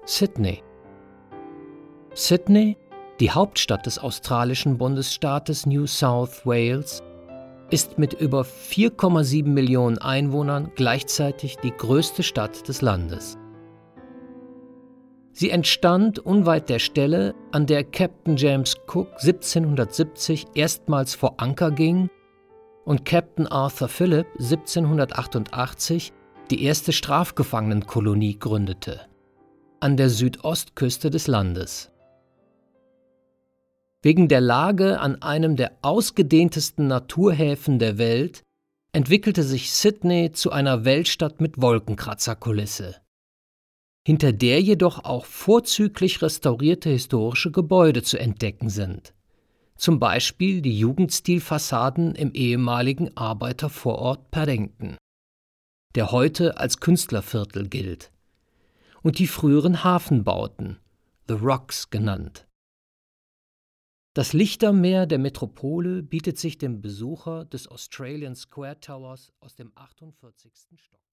Sydney. Sydney, die Hauptstadt des australischen Bundesstaates New South Wales, ist mit über 4,7 Millionen Einwohnern gleichzeitig die größte Stadt des Landes. Sie entstand unweit der Stelle, an der Captain James Cook 1770 erstmals vor Anker ging und Captain Arthur Phillip 1788 die erste Strafgefangenenkolonie gründete, an der Südostküste des Landes. Wegen der Lage an einem der ausgedehntesten Naturhäfen der Welt entwickelte sich Sydney zu einer Weltstadt mit Wolkenkratzerkulisse, hinter der jedoch auch vorzüglich restaurierte historische Gebäude zu entdecken sind, zum Beispiel die Jugendstilfassaden im ehemaligen Arbeitervorort Paddington, der heute als Künstlerviertel gilt, und die früheren Hafenbauten, The Rocks genannt. Das Lichtermeer der Metropole bietet sich dem Besucher des Australian Square Towers aus dem 48. Stock.